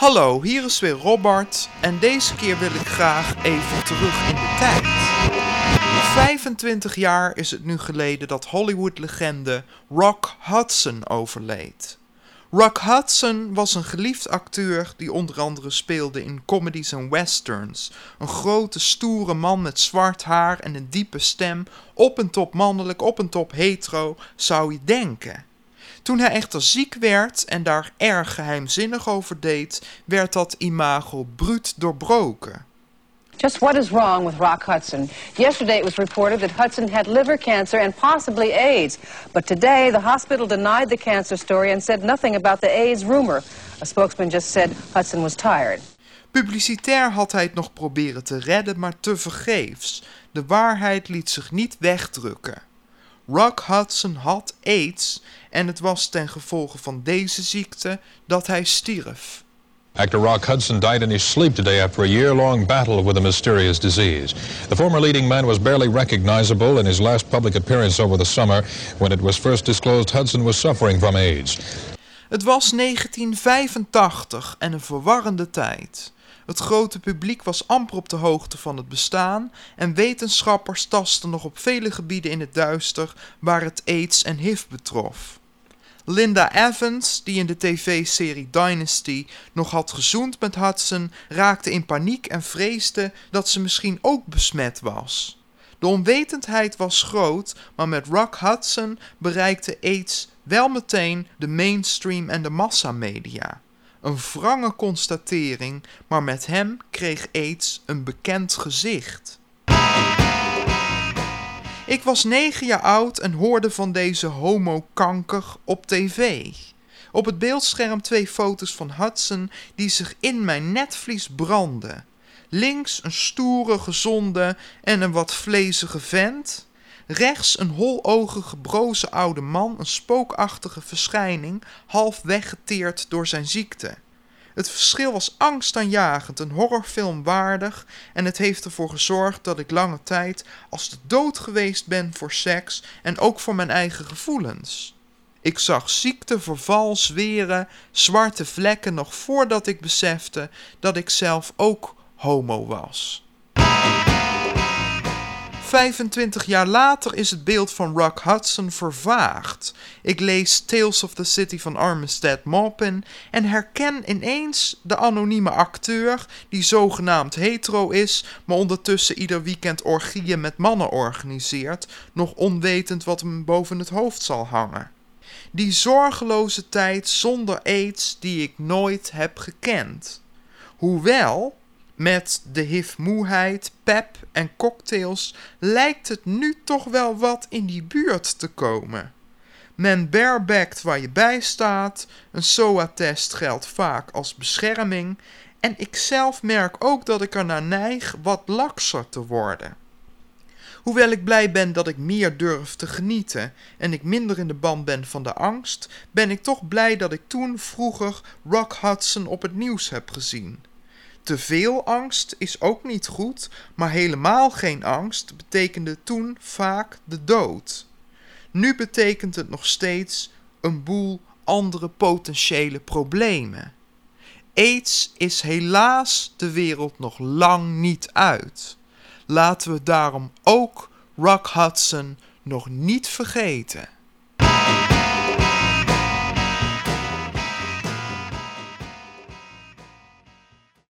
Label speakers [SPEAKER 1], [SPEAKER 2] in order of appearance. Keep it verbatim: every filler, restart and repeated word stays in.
[SPEAKER 1] Hallo, hier is weer Robert en deze keer wil ik graag even terug in de tijd. vijfentwintig jaar is het nu geleden dat Hollywood-legende Rock Hudson overleed. Rock Hudson was een geliefd acteur die onder andere speelde in comedies en westerns. Een grote, stoere man met zwart haar en een diepe stem, op en top mannelijk, op en top hetero, zou je denken. Toen hij echter ziek werd en daar erg geheimzinnig over deed, werd dat imago bruut doorbroken.
[SPEAKER 2] Just what is wrong with Rock Hudson? Yesterday it was reported that Hudson had liver cancer and possibly AIDS. But today the hospital denied the cancer story and said nothing about the AIDS rumor. A spokesman just said Hudson was tired.
[SPEAKER 1] Publicitair had hij het nog proberen te redden, maar tevergeefs. De waarheid liet zich niet wegdrukken. Rock Hudson had AIDS en het was ten gevolge van deze ziekte dat hij stierf.
[SPEAKER 3] Actor Rock Hudson died in his sleep today after a year-long battle with a mysterious disease. The former leading man was barely recognizable in his last public appearance over the summer. When it was first disclosed Hudson was suffering from AIDS.
[SPEAKER 1] Het was negentien vijfentachtig en een verwarrende tijd. Het grote publiek was amper op de hoogte van het bestaan en wetenschappers tasten nog op vele gebieden in het duister waar het AIDS en H I V betrof. Linda Evans, die in de tv-serie Dynasty nog had gezoend met Hudson, raakte in paniek en vreesde dat ze misschien ook besmet was. De onwetendheid was groot, maar met Rock Hudson bereikte AIDS wel meteen de mainstream en de massamedia. Een wrange constatering, maar met hem kreeg AIDS een bekend gezicht. Ik was negen jaar oud en hoorde van deze homokanker op tv. Op het beeldscherm twee foto's van Hudson die zich in mijn netvlies brandden. Links een stoere, gezonde en een wat vlezige vent. Rechts een hologige, broze oude man, een spookachtige verschijning, half weggeteerd door zijn ziekte. Het verschil was angstaanjagend, een horrorfilm waardig en het heeft ervoor gezorgd dat ik lange tijd als de dood geweest ben voor seks en ook voor mijn eigen gevoelens. Ik zag ziekte, verval, zweren, zwarte vlekken nog voordat ik besefte dat ik zelf ook homo was. vijfentwintig jaar later is het beeld van Rock Hudson vervaagd. Ik lees Tales of the City van Armistead Maupin en herken ineens de anonieme acteur die zogenaamd hetero is, maar ondertussen ieder weekend orgieën met mannen organiseert, nog onwetend wat hem boven het hoofd zal hangen. Die zorgeloze tijd zonder AIDS die ik nooit heb gekend. Hoewel, met de H I V-moeheid, pep en cocktails lijkt het nu toch wel wat in die buurt te komen. Men barebackt waar je bij staat, een S O A-test geldt vaak als bescherming en ik zelf merk ook dat ik ernaar neig wat lakser te worden. Hoewel ik blij ben dat ik meer durf te genieten en ik minder in de band ben van de angst, ben ik toch blij dat ik toen vroeger Rock Hudson op het nieuws heb gezien. Te veel angst is ook niet goed, maar helemaal geen angst betekende toen vaak de dood. Nu betekent het nog steeds een boel andere potentiële problemen. AIDS is helaas de wereld nog lang niet uit. Laten we daarom ook Rock Hudson nog niet vergeten.